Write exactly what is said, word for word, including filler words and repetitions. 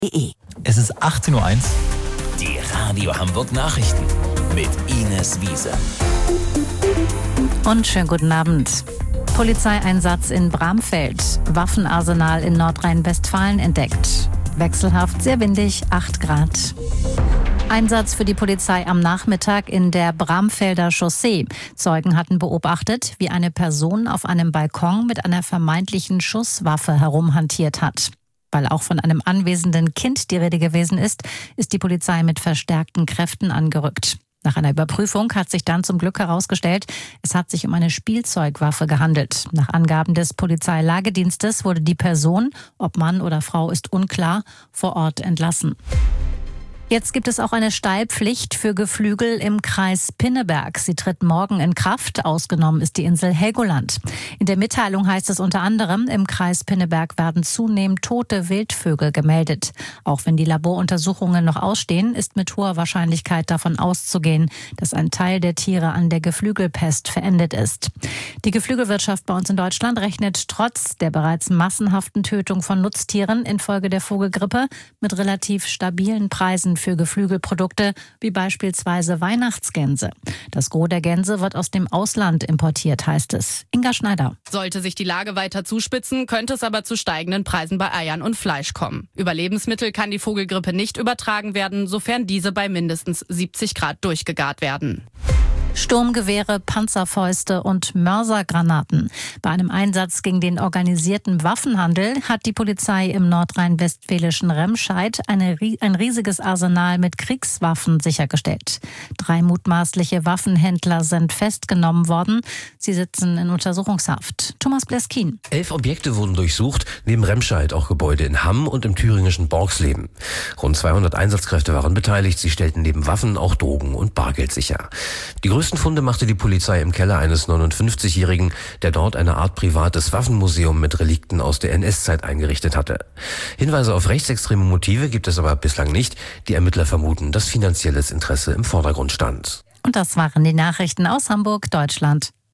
Es ist achtzehn Uhr eins. Die Radio Hamburg Nachrichten mit Ines Wiese. Und schönen guten Abend. Polizeieinsatz in Bramfeld. Waffenarsenal in Nordrhein-Westfalen entdeckt. Wechselhaft, sehr windig, acht Grad. Einsatz für die Polizei am Nachmittag in der Bramfelder Chaussee. Zeugen hatten beobachtet, wie eine Person auf einem Balkon mit einer vermeintlichen Schusswaffe herumhantiert hat. Weil auch von einem anwesenden Kind die Rede gewesen ist, ist die Polizei mit verstärkten Kräften angerückt. Nach einer Überprüfung hat sich dann zum Glück herausgestellt, es hat sich um eine Spielzeugwaffe gehandelt. Nach Angaben des Polizeilagedienstes wurde die Person, ob Mann oder Frau ist unklar, vor Ort entlassen. Jetzt gibt es auch eine Steilpflicht für Geflügel im Kreis Pinneberg. Sie tritt morgen in Kraft. Ausgenommen ist die Insel Helgoland. In der Mitteilung heißt es unter anderem, im Kreis Pinneberg werden zunehmend tote Wildvögel gemeldet. Auch wenn die Laboruntersuchungen noch ausstehen, ist mit hoher Wahrscheinlichkeit davon auszugehen, dass ein Teil der Tiere an der Geflügelpest verendet ist. Die Geflügelwirtschaft bei uns in Deutschland rechnet trotz der bereits massenhaften Tötung von Nutztieren infolge der Vogelgrippe mit relativ stabilen Preisen für Geflügelprodukte, wie beispielsweise Weihnachtsgänse. Das Gros der Gänse wird aus dem Ausland importiert, heißt es. Inga Schneider. Sollte sich die Lage weiter zuspitzen, könnte es aber zu steigenden Preisen bei Eiern und Fleisch kommen. Über Lebensmittel kann die Vogelgrippe nicht übertragen werden, sofern diese bei mindestens siebzig Grad durchgegart werden. Sturmgewehre, Panzerfäuste und Mörsergranaten. Bei einem Einsatz gegen den organisierten Waffenhandel hat die Polizei im nordrhein-westfälischen Remscheid eine, ein riesiges Arsenal mit Kriegswaffen sichergestellt. Drei mutmaßliche Waffenhändler sind festgenommen worden. Sie sitzen in Untersuchungshaft. Thomas Bleskin. Elf Objekte wurden durchsucht, neben Remscheid auch Gebäude in Hamm und im thüringischen Borgsleben. Rund zweihundert Einsatzkräfte waren beteiligt. Sie stellten neben Waffen auch Drogen und Bargeld sicher. Die Die größten Funde machte die Polizei im Keller eines neunundfünfzigjährigen, der dort eine Art privates Waffenmuseum mit Relikten aus der N S-Zeit eingerichtet hatte. Hinweise auf rechtsextreme Motive gibt es aber bislang nicht. Die Ermittler vermuten, dass finanzielles Interesse im Vordergrund stand. Und das waren die Nachrichten aus Hamburg, Deutschland.